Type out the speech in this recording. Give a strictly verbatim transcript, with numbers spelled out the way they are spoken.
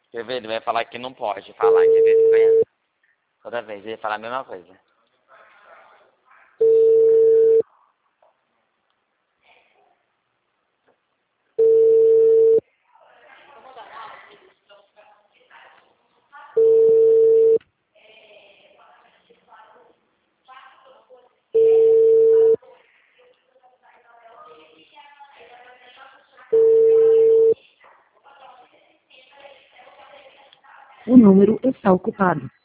Quer ver? Ele vai falar que não pode falar, quer ver? Você conhece? Toda vez ele vai falar a mesma coisa. O número está ocupado.